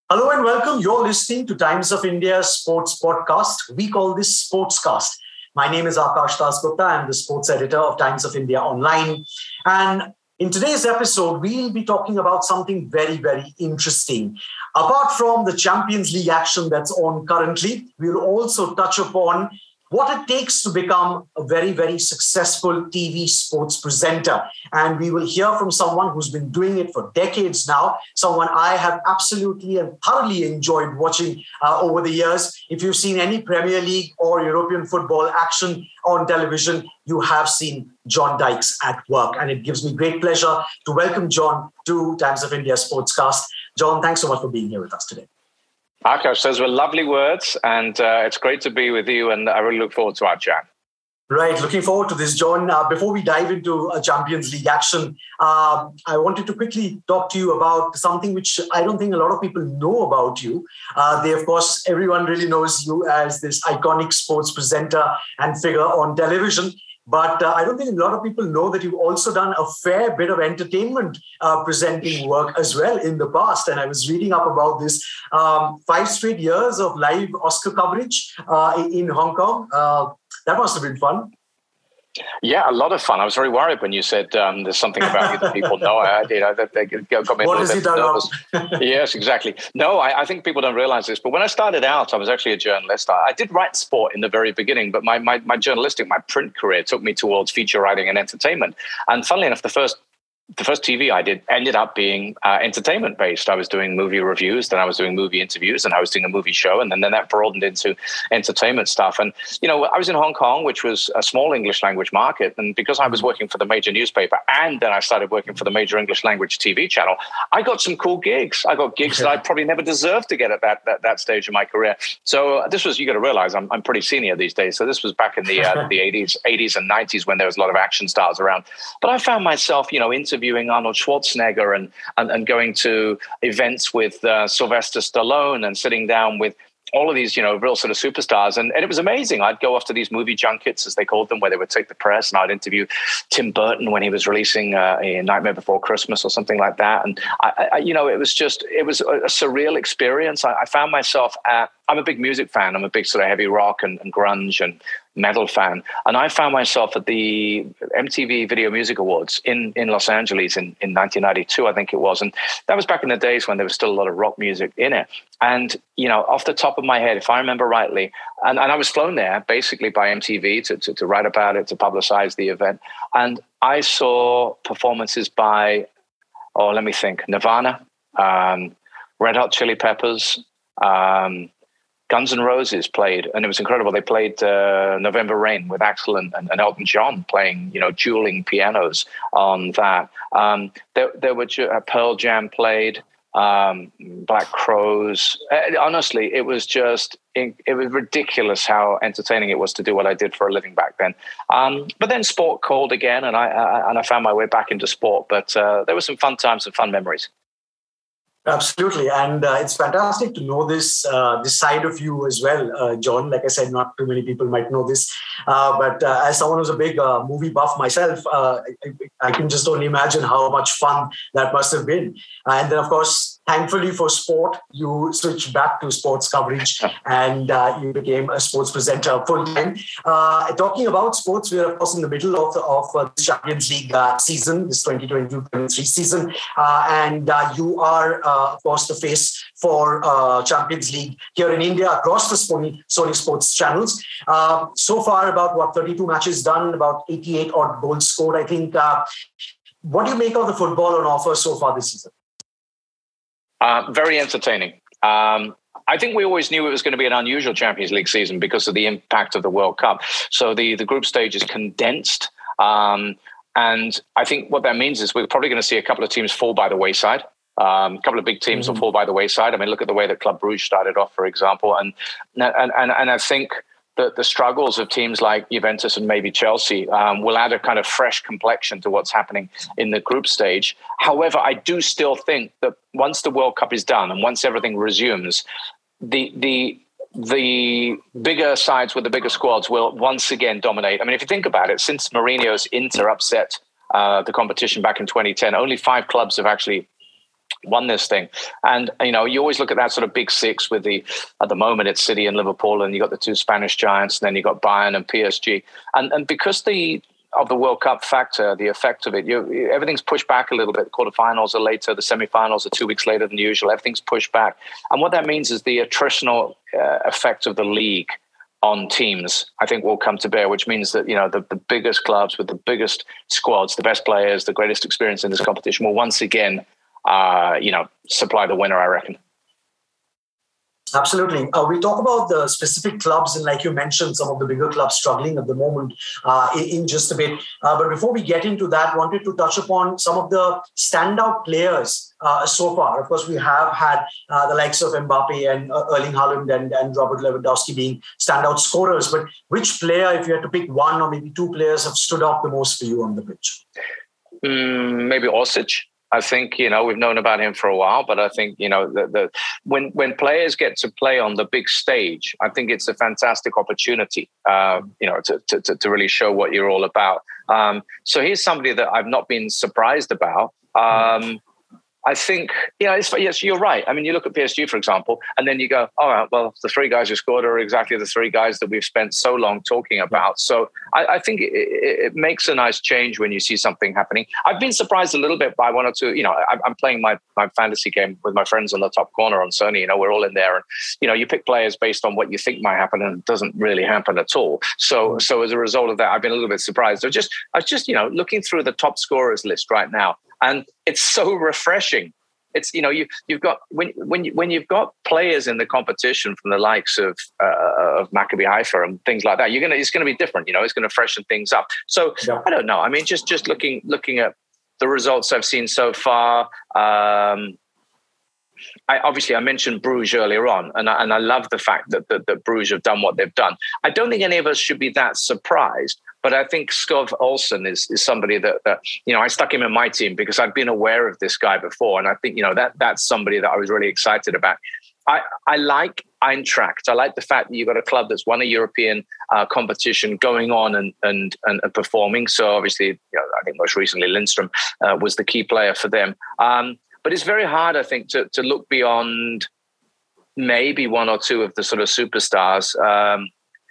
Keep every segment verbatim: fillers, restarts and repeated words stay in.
Hello and welcome. You're listening to Times of India Sports Podcast. We call this Sportscast. My name is Akash Dasgupta. I'm the sports editor of Times of India Online. And in today's episode, we'll be talking about something very, very interesting. Apart from the Champions League action that's on currently, we'll also touch upon what it takes to become a very, very successful T V sports presenter. And we will hear from someone who's been doing it for decades now, someone I have absolutely and thoroughly enjoyed watching uh, over the years. If you've seen any Premier League or European football action on television, you have seen John Dykes at work. And it gives me great pleasure to welcome John to Times of India Sportscast. John, thanks so much for being here with us today. Akash, those were lovely words, and uh, it's great to be with you, and I really look forward to our chat. Right, looking forward to this, John. Uh, before we dive into a Champions League action, uh, I wanted to quickly talk to you about something which I don't think a lot of people know about you. Uh, they, of course, everyone really knows you as this iconic sports presenter and figure on television. But uh, I don't think a lot of people know that you've also done a fair bit of entertainment uh, presenting work as well in the past. And I was reading up about this. Um, five straight years of live Oscar coverage uh, in Hong Kong. Uh, that must have been fun. Yeah, a lot of fun. I was very worried when you said um, there's something about you that people know. I, you know, that they got me a what little has bit he nervous. Yes, exactly. No, I, I think people don't realize this. But when I started out, I was actually a journalist. I, I did write sport in the very beginning, but my, my my journalistic, my print career took me towards feature writing and entertainment. And funnily enough, the first The first T V I did ended up being uh, entertainment based. I was doing movie reviews, then I was doing movie interviews, and I was doing a movie show, and then, then that broadened into entertainment stuff. And, you know, I was in Hong Kong, which was a small English language market. And because I was working for the major newspaper and then I started working for the major English language T V channel, I got some cool gigs. I got gigs that I probably never deserved to get at that that, that stage of my career. So uh, this was, you got to realize, I'm, I'm pretty senior these days. So this was back in the uh, the eighties, eighties and nineties when there was a lot of action stars around. But I found myself, you know, interviewing Arnold Schwarzenegger and, and, and going to events with uh, Sylvester Stallone and sitting down with all of these, you know, real sort of superstars. And, and it was amazing. I'd go off to these movie junkets, as they called them, where they would take the press, and I'd interview Tim Burton when he was releasing uh, a Nightmare Before Christmas or something like that. And, I, I, you know, it was just, it was a, a surreal experience. I, I found myself at, I'm a big music fan. I'm a big sort of heavy rock and, and grunge and metal fan. And I found myself at the M T V Video Music Awards in, in Los Angeles in, in nineteen ninety-two, I think it was. And that was back in the days when there was still a lot of rock music in it. And, you know, off the top of my head, if I remember rightly, and, and I was flown there basically by M T V to, to, to write about it, to publicize the event. And I saw performances by, oh, let me think, Nirvana, um, Red Hot Chili Peppers, um, Guns N' Roses played, and it was incredible. They played uh, November Rain with Axl and, and, and Elton John playing, you know, dueling pianos on that. Um, there, there were uh, Pearl Jam played, um, Black Crowes. Uh, honestly, it was just, it, it was ridiculous how entertaining it was to do what I did for a living back then. Um, but then sport called again, and I, I and I found my way back into sport. But uh, there were some fun times and fun memories. Absolutely. And uh, it's fantastic to know this uh, this side of you as well, uh, John. Like I said, not too many people might know this. Uh, but uh, as someone who's a big uh, movie buff myself, uh, I, I can just only imagine how much fun that must have been. And then, of course, thankfully for sport, you switched back to sports coverage and uh, you became a sports presenter full time. Uh, talking about sports, we're, of course, in the middle of the of, uh, the Champions League uh, season, this twenty twenty-two twenty-three season. Uh, and uh, you are, uh, of course, the face for uh, Champions League here in India across the Sony, Sony Sports channels. Uh, so far, about what, thirty-two matches done, about eighty-eight odd goals scored, I think. Uh, what do you make of the football on offer so far this season? Uh, very entertaining. Um, I think we always knew it was going to be an unusual Champions League season because of the impact of the World Cup. So the, the group stage is condensed. Um, and I think what that means is we're probably going to see a couple of teams fall by the wayside. Um, a couple of big teams mm-hmm. will fall by the wayside. I mean, look at the way that Club Brugge started off, for example. And and and, and I think the, the struggles of teams like Juventus and maybe Chelsea um, will add a kind of fresh complexion to what's happening in the group stage. However, I do still think that once the World Cup is done and once everything resumes, the the the bigger sides with the bigger squads will once again dominate. I mean, if you think about it, since Mourinho's Inter upset uh, the competition back in twenty ten, only five clubs have actually won this thing. And, you know, you always look at that sort of big six with the, at the moment it's City and Liverpool, and you got the two Spanish giants, and then you got Bayern and P S G. And and because the of the World Cup factor, the effect of it, you, everything's pushed back a little bit. The quarterfinals are later, the semifinals are two weeks later than usual. Everything's pushed back. And what that means is the attritional uh, effect of the league on teams, I think, will come to bear, which means that, you know, the, the biggest clubs with the biggest squads, the best players, the greatest experience in this competition will once again Uh, you know, supply the winner, I reckon. Absolutely. Uh, we talk about the specific clubs, and like you mentioned, some of the bigger clubs struggling at the moment uh, in, in just a bit. Uh, but before we get into that, wanted to touch upon some of the standout players uh, so far. Of course, we have had uh, the likes of Mbappe and uh, Erling Haaland and, and Robert Lewandowski being standout scorers. But which player, if you had to pick one or maybe two players, have stood out the most for you on the pitch? Mm, maybe Orsic. I think, you know, we've known about him for a while, but I think, you know, the, the when when players get to play on the big stage, I think it's a fantastic opportunity, uh, you know, to, to to really show what you're all about. Um, so he's somebody that I've not been surprised about. Um, I think, yeah, it's, yes, you're right. I mean, you look at P S G, for example, and then you go, all right, well, the three guys who scored are exactly the three guys that we've spent so long talking about. So I, I think it, it makes a nice change when you see something happening. I've been surprised a little bit by one or two, you know, I, I'm playing my, my fantasy game with my friends on the top corner on Sony, you know, we're all in there. And, you know, you pick players based on what you think might happen, and it doesn't really happen at all. So, so as a result of that, I've been a little bit surprised. So just, I was just, you know, looking through the top scorers list right now, and it's so refreshing. It's, you know, you you've got when when you, when you've got players in the competition from the likes of uh, of Maccabi Haifa and things like that, you're gonna it's gonna be different. You know, it's gonna freshen things up. So yeah. I don't know. I mean, just just looking looking at the results I've seen so far. Um, I, obviously, I mentioned Bruges earlier on, and I, and I love the fact that, that that Bruges have done what they've done. I don't think any of us should be that surprised, but I think Skov Olsen is is somebody that, that you know, I stuck him in my team because I've been aware of this guy before, and I think, you know, that that's somebody that I was really excited about. I, I like Eintracht. I like the fact that you've got a club that's won a European uh, competition going on and, and and and performing. So obviously, you know, I think most recently Lindstrom uh, was the key player for them. Um, But it's very hard, I think, to to look beyond maybe one or two of the sort of superstars. Um,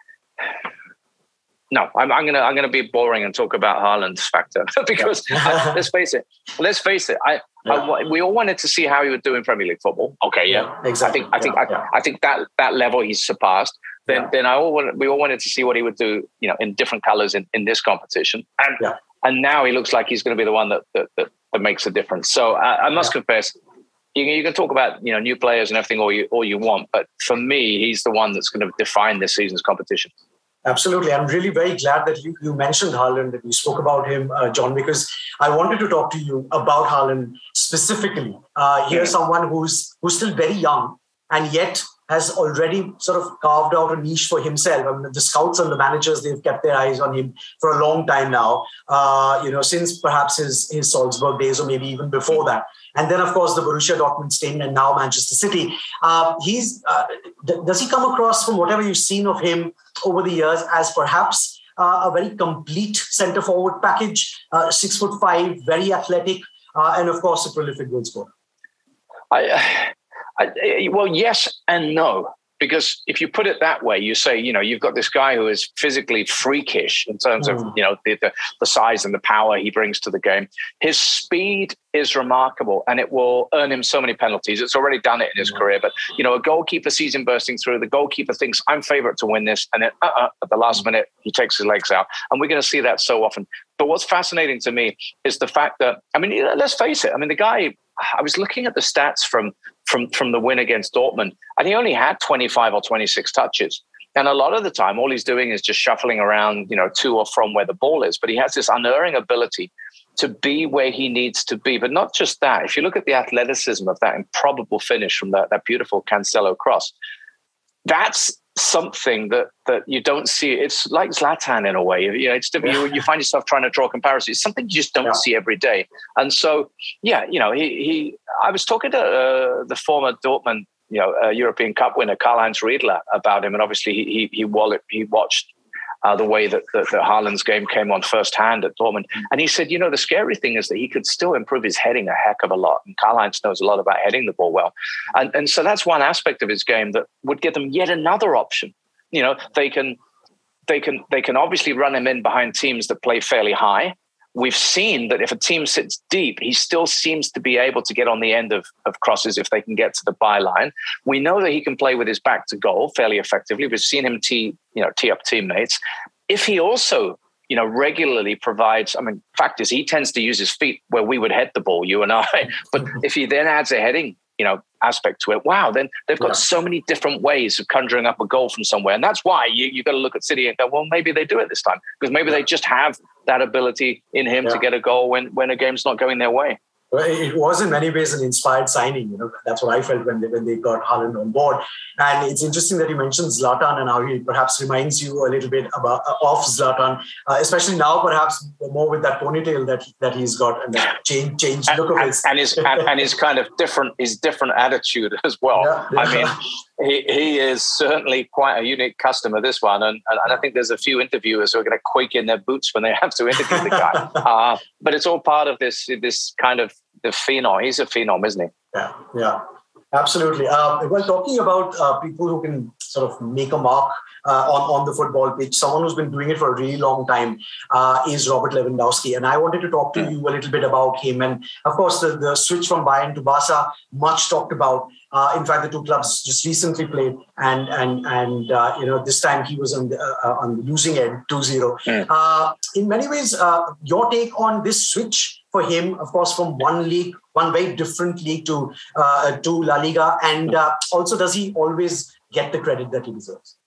no, I'm, I'm gonna I'm gonna be boring and talk about Haaland's factor because I, let's face it, let's face it. I, yeah. I we all wanted to see how he would do in Premier League football. Okay, yeah, yeah exactly. I think I think yeah, I, yeah. I think that that level he's surpassed. Then yeah. then I all wanted, we all wanted to see what he would do, you know, in different colours in, in this competition. And yeah. and now he looks like he's going to be the one that that, that, that makes a difference. So I, I must yeah. confess, you, you can talk about, you know, new players and everything all you all you want, but for me, he's the one that's going to define this season's competition. Absolutely. I'm really very glad that you, you mentioned Haaland, that you spoke about him, uh, John, because I wanted to talk to you about Haaland specifically. Uh, here's mm-hmm. someone who's who's still very young and yet has already sort of carved out a niche for himself. I mean, the scouts and the managers, they've kept their eyes on him for a long time now, uh, you know, since perhaps his, his Salzburg days or maybe even before that. And then, of course, the Borussia Dortmund stint and now Manchester City. Uh, he's uh, d- does he come across, from whatever you've seen of him over the years, as perhaps uh, a very complete centre-forward package, uh, six foot five, very athletic, uh, and, of course, a prolific goal scorer? I... Uh... I, well, yes and no, because if you put it that way, you say, you know, you've got this guy who is physically freakish in terms mm. of, you know, the, the, the size and the power he brings to the game. His speed is remarkable and it will earn him so many penalties. It's already done it in his mm. career. But, you know, a goalkeeper sees him bursting through. The goalkeeper thinks, I'm favourite to win this. And then uh-uh, at the last mm. minute, he takes his legs out. And we're going to see that so often. But what's fascinating to me is the fact that, I mean, let's face it. I mean, the guy, I was looking at the stats from from from the win against Dortmund, and he only had twenty-five or twenty-six touches. And a lot of the time, all he's doing is just shuffling around, you know, to or from where the ball is. But he has this unerring ability to be where he needs to be. But not just that. If you look at the athleticism of that improbable finish from that, that beautiful Cancelo cross, that's something that that you don't see. It's like Zlatan in a way. You know, it's yeah. you, you find yourself trying to draw comparisons. It's something you just don't yeah. see every day. And so, yeah, you know, he he. I was talking to uh, the former Dortmund, you know, uh, European Cup winner Karl-Heinz Riedler about him, and obviously he he he, wallet, he watched uh, the way that, that, that Haaland's game came on firsthand at Dortmund. And he said, you know, the scary thing is that he could still improve his heading a heck of a lot. And Karl-Heinz knows a lot about heading the ball well. And, and so that's one aspect of his game that would give them yet another option. You know, they can, they can, they can obviously run him in behind teams that play fairly high. We've seen that if a team sits deep, he still seems to be able to get on the end of, of crosses if they can get to the byline. We know that he can play with his back to goal fairly effectively. We've seen him tee, you know, tee up teammates. If he also, you know, regularly provides, I mean, fact is he tends to use his feet where we would head the ball, you and I. But if he then adds a heading, you know, aspect to it, wow, then they've got yeah. so many different ways of conjuring up a goal from somewhere. And that's why you, you've got to look at City and go, well, maybe they do it this time. Because maybe yeah. they just have that ability in him yeah. to get a goal when, when a game's not going their way. Well, it was in many ways an inspired signing. You know, that's what I felt when they, when they got Haaland on board. And it's interesting that you mentioned Zlatan and how he perhaps reminds you a little bit about of Zlatan, uh, especially now perhaps more with that ponytail that that he's got and that change change look and, of his and his and, and his kind of different his different attitude as well. Yeah, yeah. I mean, he he is certainly quite a unique customer, this one, and and I think there's a few interviewers who are going to quake in their boots when they have to interview the guy. Uh, but it's all part of this this kind of the phenom. He's a phenom, isn't he? Yeah, yeah, absolutely. Uh, well, talking about uh, people who can sort of make a mark uh, on, on the football pitch, someone who's been doing it for a really long time uh, is Robert Lewandowski. And I wanted to talk to mm. you a little bit about him. And of course, the, the switch from Bayern to Barca, much talked about. Uh, in fact, the two clubs just recently played, and and and uh, you know, this time he was on the uh, on the losing end, two zero. Mm. Uh, in many ways, uh, your take on this switch for him, of course, from one league, one very different league to uh, to La Liga, and uh, also does he always get the credit that he deserves?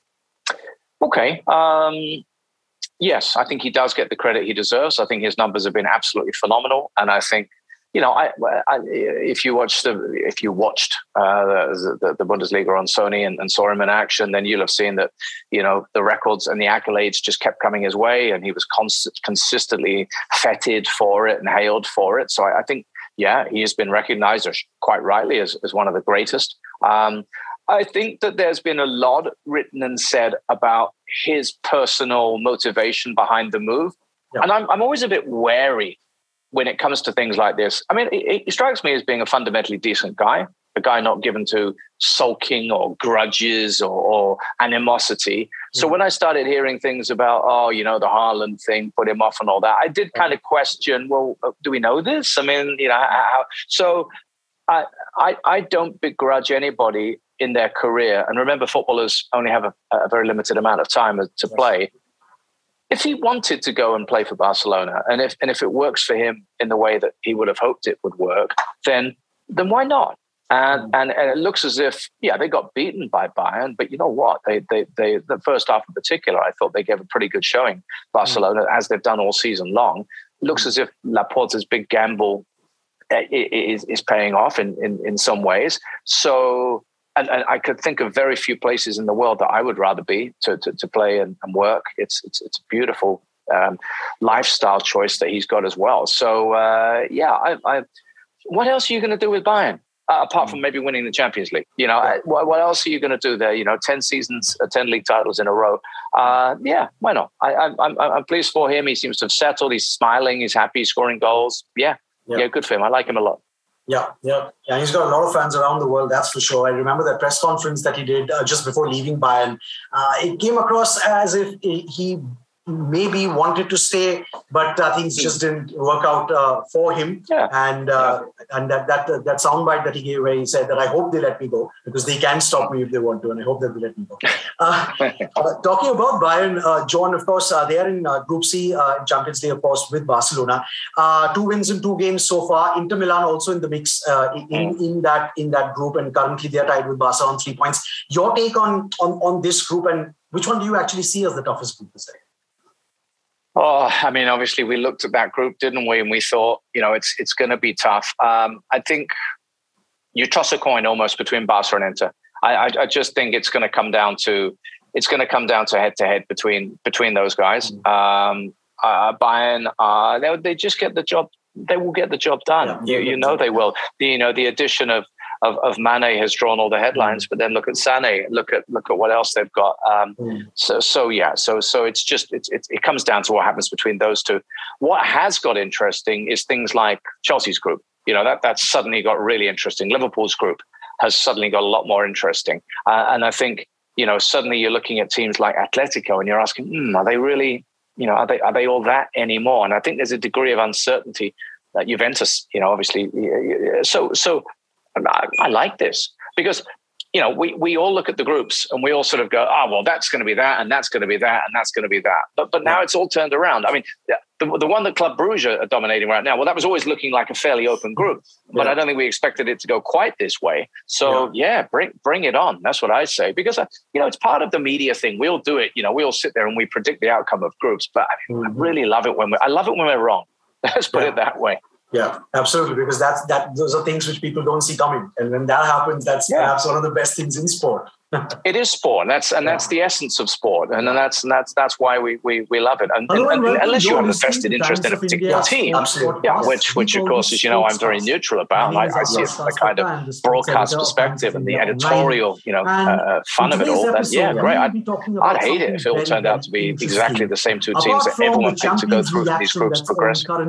Okay. Um, yes, I think he does get the credit he deserves. I think his numbers have been absolutely phenomenal, and I think. You know, I, I, if you watched the if you watched uh, the, the Bundesliga on Sony and, and saw him in action, then you'll have seen that, you know, the records and the accolades just kept coming his way, and he was const- consistently feted for it and hailed for it. So I, I think, yeah, he has been recognized, quite rightly, as, as one of the greatest. Um, I think that there's been a lot written and said about his personal motivation behind the move, yeah. and I'm I'm always a bit wary when it comes to things like this. I mean, it, it strikes me as being a fundamentally decent guy, a guy not given to sulking or grudges or, or animosity. Mm-hmm. So when I started hearing things about, oh, you know, the Haaland thing put him off and all that, I did kind of question, well, do we know this? I mean, you know, how? So I, I, I don't begrudge anybody in their career. And remember, footballers only have a, a very limited amount of time to yes. play. If he wanted to go and play for Barcelona, and if and if it works for him in the way that he would have hoped it would work, then then why not? And and, and it looks as if, yeah, they got beaten by Bayern, but you know what? They they they the first half in particular, I thought they gave a pretty good showing, Barcelona, mm. as they've done all season long. It looks as if Laporta's big gamble is is paying off in in, in some ways. So. And, and I could think of very few places in the world that I would rather be to to, to play and, and work. It's it's it's a beautiful um, lifestyle choice that he's got as well. So uh, yeah, I, I, what else are you going to do with Bayern uh, apart from maybe winning the Champions League? You know, I, what, what else are you going to do there? You know, ten seasons, uh, ten league titles in a row. Uh, yeah, why not? I, I, I'm I'm pleased for him. He seems to have settled. He's smiling. He's happy. He's scoring goals. Yeah, yeah, yeah good for him. I like him a lot. Yeah, yeah, yeah. He's got a lot of fans around the world, that's for sure. I remember that press conference that he did uh, just before leaving Bayern. Uh, it came across as if he maybe wanted to stay, but uh, things just didn't work out uh, for him. Yeah. And uh, yeah. and that that that soundbite that he gave, where he said that I hope they let me go because they can stop me if they want to, and I hope that they let me go. Uh, uh, talking about Bayern, uh, John, of course, uh, they are in uh, Group C uh, in Champions League, of course, with Barcelona. Uh, two wins in two games so far. Inter Milan also in the mix uh, in in that in that group, and currently they are tied with Barca on three points. Your take on on on this group, and which one do you actually see as the toughest group this day? Oh, I mean, obviously we looked at that group, didn't we? And we thought, you know, it's it's going to be tough. Um, I think you toss a coin almost between Barca and Inter. I, I, I just think it's going to come down to it's going to come down to head to head between between those guys. Um, uh, Bayern, uh, they they just get the job. They will get the job done. Yeah, you you know they will. The, you know the addition of of, of Mane has drawn all the headlines, but then look at Sané, look at look at what else they've got. Um, mm. So so yeah, so so it's just it's, it's it comes down to what happens between those two. What has got interesting is things like Chelsea's group. You know, that that's suddenly got really interesting. Liverpool's group has suddenly got a lot more interesting, uh, and I think you know suddenly you're looking at teams like Atletico and you're asking, hmm, are they really? You know, are they are they all that anymore? And I think there's a degree of uncertainty that Juventus, you know, obviously. So so. I, I like this because, you know, we, we all look at the groups and we all sort of go, oh, well, that's going to be that and that's going to be that and that's going to be that. But but now it's all turned around. I mean, the, the one that Club Brugge are dominating right now, well, that was always looking like a fairly open group. But yeah. I don't think we expected it to go quite this way. So, yeah, yeah bring bring it on. That's what I say. Because, uh, you know, it's part of the media thing. We all do it. You know, we all sit there and we predict the outcome of groups. But I, mean, mm-hmm. I really love it when we're, I love it when we're wrong. Let's put yeah. it that way. Yeah, absolutely. Because that's that. Those are things which people don't see coming, and when that happens, that's yeah. perhaps one of the best things in sport. It is sport, and that's and that's yeah. the essence of sport, and, and that's and that's that's why we we, we love it. And, and, and unless you have a vested interest in a particular team, yeah, which which of course, as you know, I'm very neutral about. I, I see it from the kind of broadcast perspective and the editorial, you know, uh, fun of it all. That, yeah, great. I'd, I'd hate it if it all turned out to be exactly the same two teams that everyone picked to go through from these groups progress. Yeah.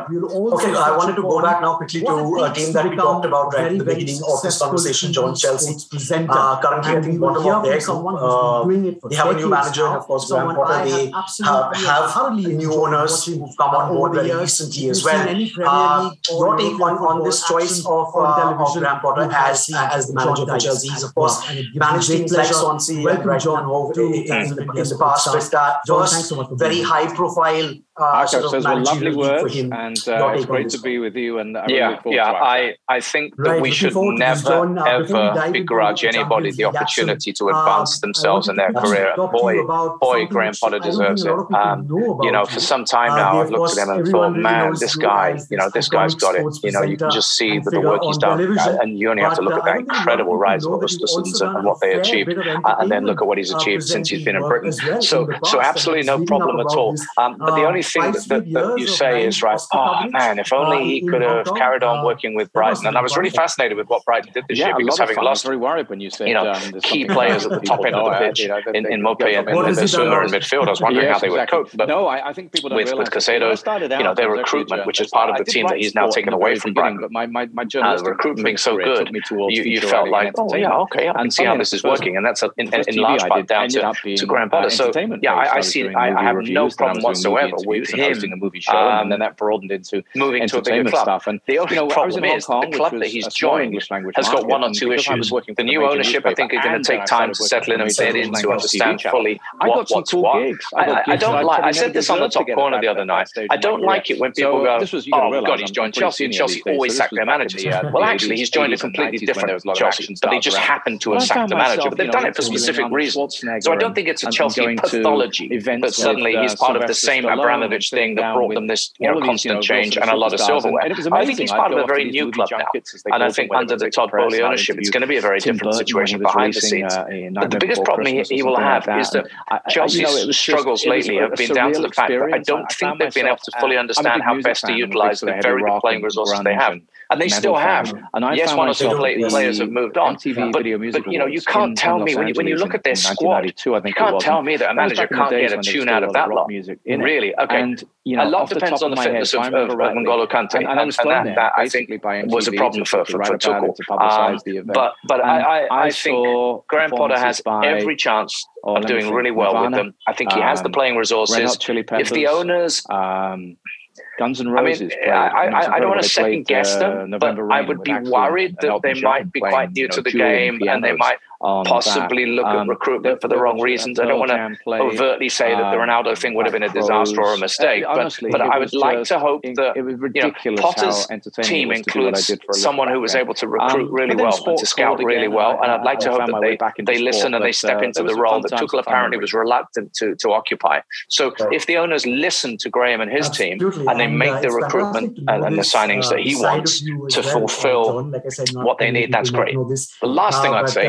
Okay, I wanted to go back now quickly to a team that we talked about right at the beginning of this conversation, John Chelsea. Uh, currently, I think bottom of their group. Uh, they have a new manager, of course, Graham Potter. They have, have new owners who've come on board very recently as well. Uh, your take on, on this choice of, uh, of Graham Potter as, uh, as the manager for Chelsea? He's, of course, managed teams like Swansea and Brighton and Hove in, in, in the past. But that first very high-profile Uh, sort of says well, lovely words, and uh, it's great to be with you. And I yeah, really yeah, I, I think that right, we should never John, uh, ever begrudge anybody the opportunity to advance uh, themselves in their career. Boy, boy, Graham Potter deserves it. Um, you know, for some time now, uh, I've looked at him and thought, man, this guy, you know, this guy's got it. You know, you can just see that the work he's done, and you only have to look at that incredible rise of Östersund and what they achieved, and then look at what he's achieved since he's been in Britain. So, so absolutely no problem at all. Um, but the only thing that, that, that you say is right, oh man, if only he could have carried on working with Brighton. And I was really fascinated with what Brighton did this yeah, year, because having lost very worried when you said, you know, um, key players at the top end of the pitch in, in Mopé and, and Bissouma in midfield, I was wondering yes, how they exactly. would cope. But no, I, I think people don't with, with Caicedo, you know, their recruitment, which is part of the team that he's now taken away from Brighton. But my, my, my uh, the recruitment being so good, you, you felt like, oh yeah, okay, I can see how this is working. And that's in, in large part down to, to Graham Potter. So yeah, I, I see, I, I have no problem whatsoever with him hosting a movie show, um, and then that broadened into moving to a bigger club. Stuff. And the only you know, problem is Kong, the club that he's joined has got one or two issues. The new ownership, I think, is going to take time to settle in and bed in to understand fully what, what's what. I don't like. I said this on the top corner the other night. I don't like it when people go, "Oh God, he's joined Chelsea, and Chelsea always sack their managers." Well, actually, he's joined a completely different Chelsea, but they just happen to have sacked the manager. But they've done it for specific reasons. So I don't think it's a Chelsea pathology. But suddenly he's part of the same Abramovich thing that brought them this, you know, constant change and a lot of silverware. I think he's part of a very new club now, and I think under the Todd Boehly ownership, it's going to be a very different situation behind the scenes. But the biggest problem he, he will have is that Chelsea's struggles lately have been down to the fact that I don't think they've been able to fully understand how best to utilise the very good playing resources they have. And they still have. Yes, one or two players have moved on. But, but you know, you can't tell me, when you, when you look at their squad, you can't tell me that a manager can't get a tune out of that lot. Really? Okay. You know, a lot depends on the fitness of, of, of N'Golo Kante, and, and, and, and that, that I think was a problem for, for, for Tuchel. Um, but but I, I, I think Graham Potter has every chance of doing really well with them. I think he has the playing resources. If the owners... Um, Guns N' Roses. I mean, I, I, I don't want to second guess them, uh, but I would be worried that they might be quite new to the game, and they might possibly look at recruitment for the wrong reasons. I don't want to overtly say that the Ronaldo thing would have been a disaster or a mistake, but but I would like to hope that, you know, Potter's team includes someone who was able to recruit really well and to scout really well, and I'd like to hope that they they listen and they step into the role that Tuchel apparently was reluctant to to occupy. So if the owners listen to Graham and his team, and they make the recruitment and the signings that he wants to fulfill what they need, that's great. The last thing I'd say, just quickly,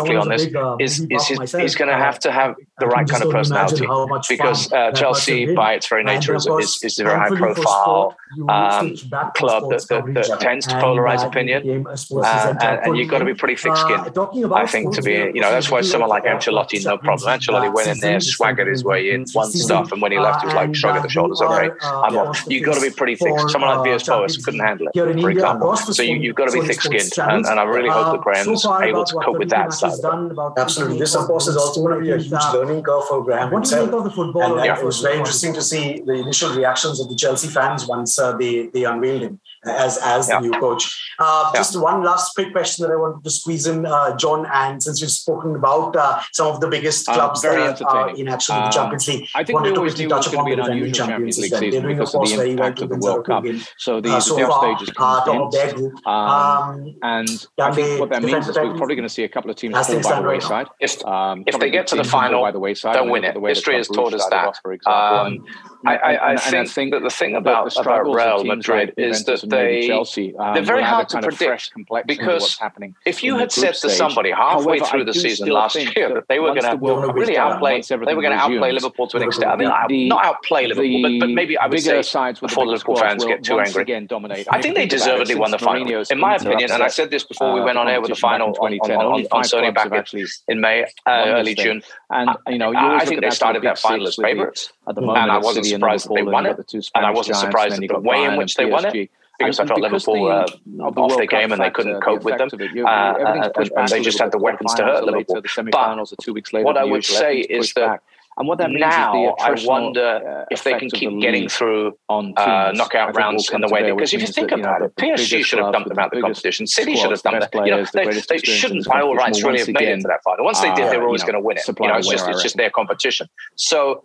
quickly on this, big, uh, is, is his, he's going to have to have the right kind of personality, because uh, Chelsea, by its very nature, is, is, is a very high-profile um, club that, that, that tends to polarize opinion, uh, and, and you've got to be pretty thick-skinned, uh, I think, to be, you know, that's why someone like Ancelotti, no problem. Ancelotti went in there, swaggered his way in, won stuff, and when he left, it was like shrugging the shoulders, okay, I'm off. You've got to be pretty thick. Someone like Villas-Boas couldn't handle it, for example. So you, you've got to be thick-skinned, and, and I really hope that Graham's able to cope with that side. Absolutely. This, of course, is also going to be a huge learning curve for Graham himself. And yeah. It was very interesting to see the initial reactions of the Chelsea fans once uh, they, they unveiled him as, as yeah. the new coach. Uh, yeah. Just one last quick question that I wanted to squeeze in, uh, John, and since we've spoken about uh, some of the biggest clubs um, that are in action in the Champions League, I think we always knew it was going to be an unusual Champions League season because of the impact of the World Cup. So the group stages come um, and I think what that means is we're probably going to see a couple of teams fall by the wayside. If, um, if they get to the final, by the wayside, they'll win it. History has taught us that. Um, I, I, I, think think that the thing about, the about Real Madrid like is that they, Chelsea, um, they're very hard to predict, because if you had said to somebody halfway through the season last year that they were going to really outplay, they were going to outplay Liverpool to an extent. I mean, not outplay Liverpool, but, but maybe I would say before the Liverpool fans get too angry. I think they deservedly won the final, in my opinion. And I said this before we went on air with the final on Sony back in May, early June. And you know, I think they started that final as favourites, and I wasn't surprised that they won it, and I wasn't surprised at the way in which they won it, because I thought Liverpool were off their game and they couldn't cope with them, uh, and they just had the weapons to hurt Liverpool. But what I would say is that and what that means now, I wonder if they can keep getting through on uh, knockout rounds in the way, because if you think about it, P S G should have dumped them out of the competition. City should have done that. You know, they, they shouldn't, by all rights, really have made it to that final. Once they did, they were always going to win it. You know, it's just it's just their competition. So,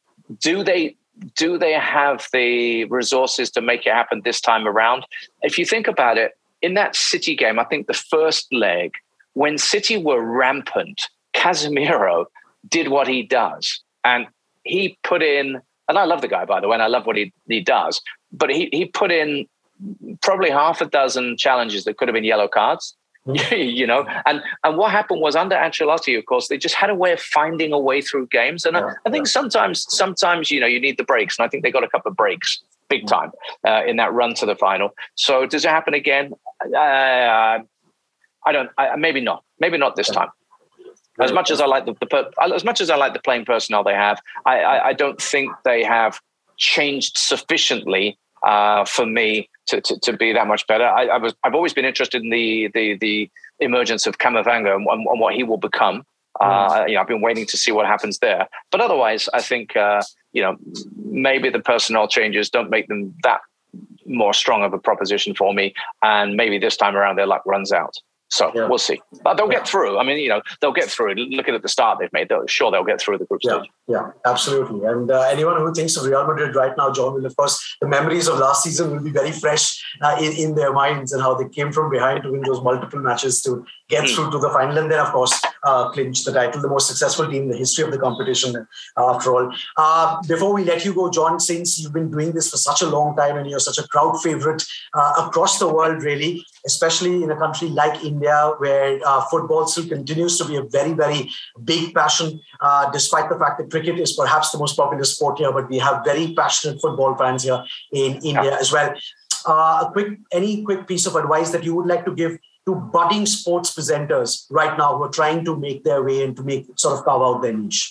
do they do they have the resources to make it happen this time around? If you think about it, in that City game, I think the first leg, when City were rampant, Casemiro did what he does. And he put in, and I love the guy, by the way, and I love what he, he does, but he, he put in probably half a dozen challenges that could have been yellow cards, you know, and, and what happened was under Ancelotti, of course, they just had a way of finding a way through games. And yeah, I, I think yeah. sometimes, sometimes, you know, you need the breaks, and I think they got a couple of breaks big time uh, in that run to the final. So does it happen again? Uh, I don't, I, maybe not, maybe not this time. As much as I like the, the as much as I like the playing personnel they have, I, I, I don't think they have changed sufficiently uh, for me to, to, to be that much better. I, I was I've always been interested in the the, the emergence of Camavinga and, and what he will become. Uh, you know, I've been waiting to see what happens there. But otherwise, I think uh, you know, maybe the personnel changes don't make them that more strong of a proposition for me, and maybe this time around their luck runs out. So yeah. we'll see. But they'll get through. I mean, you know, they'll get through. Looking at the start they've made, they'll, sure they'll get through the group yeah, stage. Yeah, absolutely. And uh, anyone who thinks of Real Madrid right now, John, will, of course, the memories of last season will be very fresh uh, in, in their minds, and how they came from behind to win those multiple matches to get mm. through to the final, and then, of course, uh, clinch the title, the most successful team in the history of the competition, uh, after all. Uh, before we let you go, John, since you've been doing this for such a long time and you're such a crowd favorite uh, across the world, really, especially in a country like India, where uh, football still continues to be a very, very big passion, uh, despite the fact that cricket is perhaps the most popular sport here, but we have very passionate football fans here in India yeah. as well. Uh, a quick, any quick piece of advice that you would like to give to budding sports presenters right now who are trying to make their way and to make sort of carve out their niche?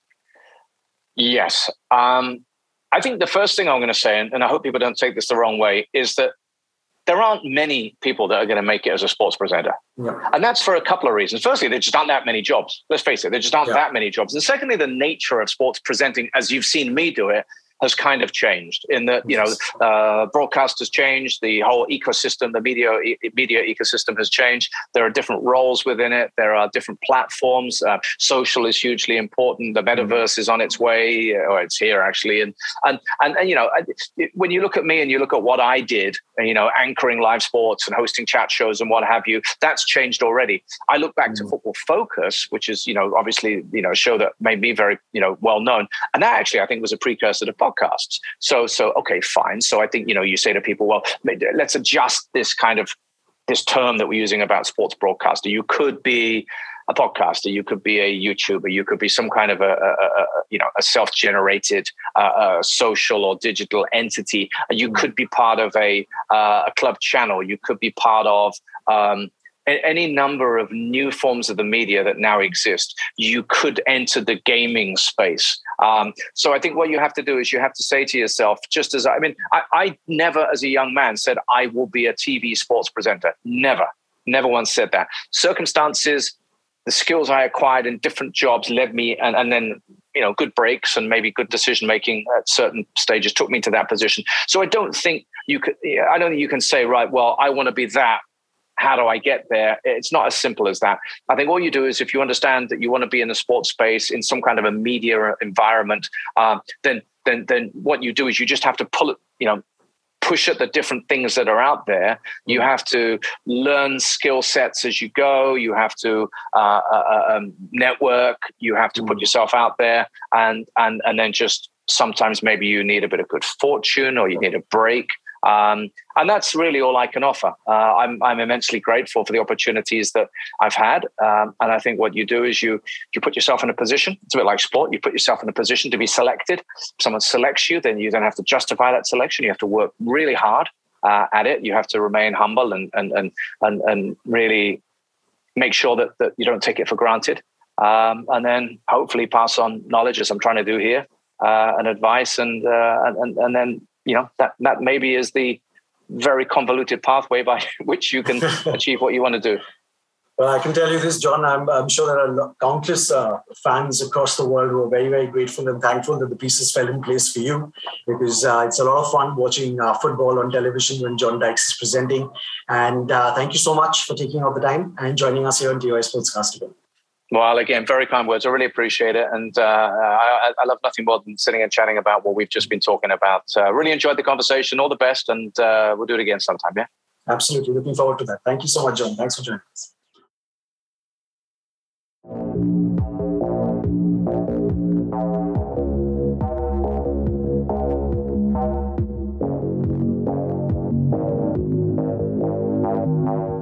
Yes. Um, I think the first thing I'm going to say, and, and I hope people don't take this the wrong way, is that there aren't many people that are going to make it as a sports presenter. Yeah. And that's for a couple of reasons. Firstly, there just aren't that many jobs. Let's face it, there just aren't yeah. that many jobs. And secondly, the nature of sports presenting, as you've seen me do it, has kind of changed in that, you know, uh, broadcast has changed, the whole ecosystem, the media e- media ecosystem has changed. There are different roles within it. There are different platforms. Uh, social is hugely important. The metaverse is on its way, or it's here actually. And, and, and, and you know, when you look at me and you look at what I did, you know, anchoring live sports and hosting chat shows and what have you, that's changed already. I look back mm-hmm. to Football Focus, which is, you know, obviously, you know, a show that made me very, you know, well known. And that actually, I think, was a precursor to podcasts. So, so okay, fine. So I think, you know, you say to people, well, let's adjust this kind of, this term that we're using about sports broadcaster. You could be a podcaster, you could be a YouTuber, you could be some kind of a, a, a you know a self-generated uh, uh, social or digital entity. You could be part of a uh, a club channel. You could be part of um, any number of new forms of the media that now exist. You could enter the gaming space. Um, so I think what you have to do is you have to say to yourself, just as, I mean, I, I never as a young man said I will be a T V sports presenter. Never, never once said that. Circumstances, the skills I acquired in different jobs led me, and, and then, you know, good breaks and maybe good decision-making at certain stages took me to that position. So I don't think you could, I don't think you can say, right, well, I want to be that. How do I get there? It's not as simple as that. I think all you do is if you understand that you want to be in the sports space, in some kind of a media environment, um, then then then what you do is you just have to pull it, you know, push at the different things that are out there. You have to learn skill sets as you go. You have to uh, uh, um, network. You have to put yourself out there, and and and then just sometimes maybe you need a bit of good fortune or you need a break. Um, and that's really all I can offer. Uh, I'm, I'm immensely grateful for the opportunities that I've had. Um, and I think what you do is you, you put yourself in a position. It's a bit like sport. You put yourself in a position to be selected. If someone selects you, then you then have to justify that selection. You have to work really hard uh, at it. You have to remain humble and, and, and, and, and really make sure that, that you don't take it for granted. Um, and then hopefully pass on knowledge, as I'm trying to do here, uh, and advice. And, uh, and, and then, you know, that, that maybe is the very convoluted pathway by which you can achieve what you want to do. Well, I can tell you this, John, I'm, I'm sure there are countless uh, fans across the world who are very, very grateful and thankful that the pieces fell in place for you, because uh, it's a lot of fun watching uh, football on television when John Dykes is presenting. And uh, thank you so much for taking out the time and joining us here on T O I Sportscast again. Well, again, very kind words. I really appreciate it. And uh, I, I love nothing more than sitting and chatting about what we've just been talking about. Uh, really enjoyed the conversation. All the best. And uh, we'll do it again sometime, yeah? Absolutely. Looking forward to that. Thank you so much, John. Thanks for joining us. Thank you.